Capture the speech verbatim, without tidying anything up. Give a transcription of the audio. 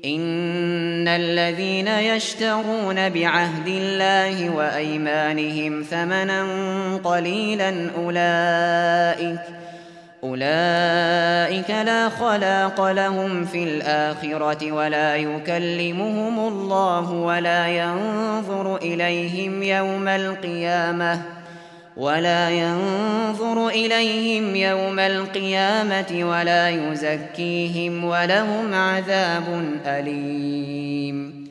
إن الذين يشترون بعهد الله وأيمانهم ثمنا قليلا أولئك أولئك لا خلاق لهم في الآخرة ولا يكلمهم الله ولا ينظر إليهم يوم القيامة ولا ينظر إليهم يوم القيامة ولا يزكيهم ولهم عذاب أليم.